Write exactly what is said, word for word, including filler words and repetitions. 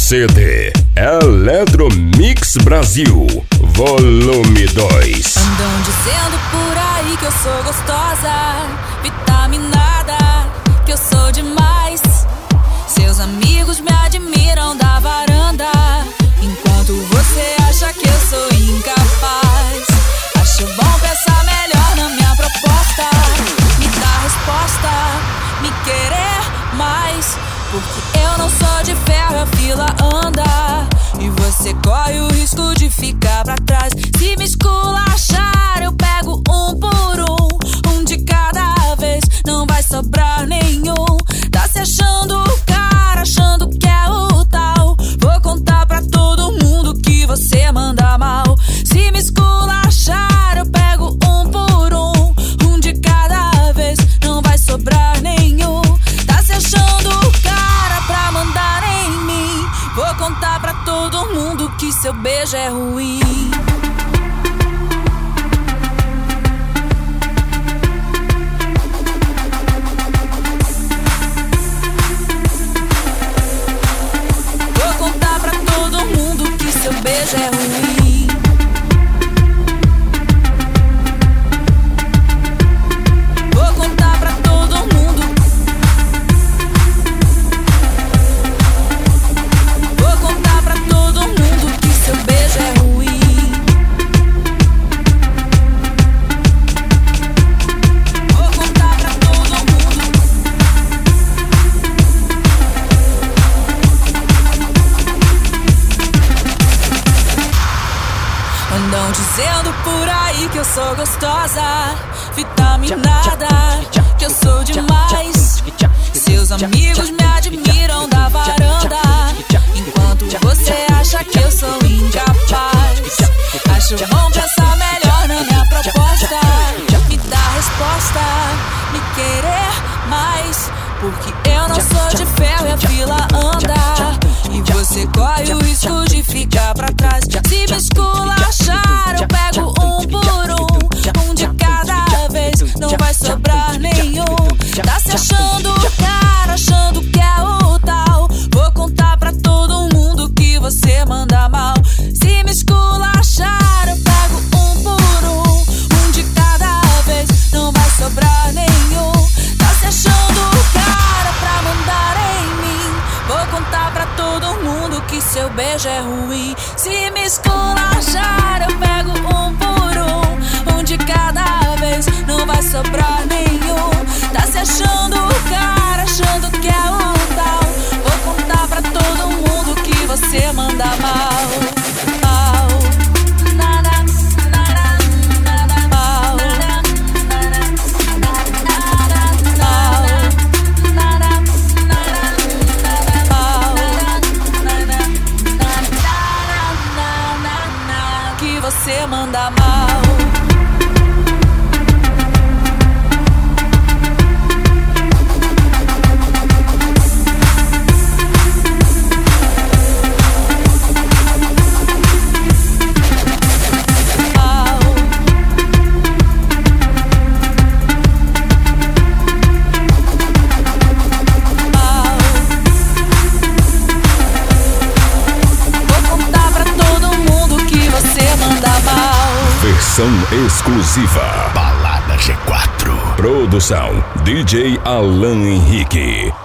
C D Eletromix Brasil, volume dois. Andam dizendo por aí que eu sou gostosa, vitaminada, que eu sou demais. Seus amigos me admiram da varanda, enquanto você acha que eu sou incapaz. Acho bom pensar melhor na minha proposta, me dar resposta, me querer mais. Porque eu não sou de ferro, a fila anda e você corre o risco de ficar pra trás. Se me esculachar, eu pego um por um, um de cada vez, não vai sobrar nenhum. Tá se achando o cara, achando que é o tal. Vou contar pra todo mundo que você manda mal. Se me esculachar, eu pego um por um, um de cada vez, não vai sobrar nenhum. Tá se achando o cara pra mandar em mim. Vou contar pra todo mundo que seu beijo é ruim. Vou contar pra todo mundo que seu beijo é ruim. Vou contar pra todo mundo. Vou contar pra todo mundo que seu beijo é ruim. Vou contar pra todo mundo. Andam dizendo por aí que eu sou gostosa, vitaminada, que eu sou demais. Seus amigos me admiram da varanda, enquanto você acha que eu sou incapaz. Acho bom pensar melhor na minha proposta, me dar resposta, me querer mais. Porque eu não sou de ferro e a fila anda e você corre o risco de ficar pra trás. Se me esculachar, eu pego um por um, um de cada vez, não vai sobrar nenhum. Tá se achando o cara, achando que é o tal. Vou contar pra todo mundo que você manda mal. Se me esculachar, eu pego um por um, um de cada vez, não vai sobrar nenhum. Tá se achando o cara pra mandar em mim. Vou contar pra todo mundo que seu beijo é ruim. Se me esculachar, eu pego um por um, um de cada vez, não vai sobrar nenhum. Tá se achando o cara, achando que é o tal. Vou contar pra todo mundo que você manda mal. Mal. Nada, nada, nada, mal. Que você manda mal. Versão exclusiva Balada G quatro. Produção D J Alan Henrique.